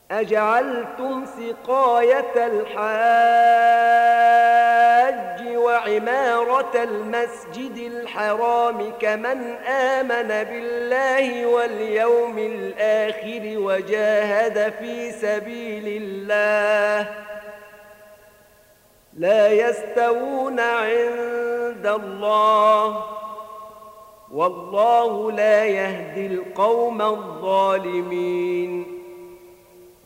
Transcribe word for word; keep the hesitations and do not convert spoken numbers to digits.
أجعلتم سقاية الحاج وعمارة المسجد الحرام كمن آمن بالله واليوم الآخر وجاهد في سبيل الله لا يستوون عند الله والله لا يهدي القوم الظالمين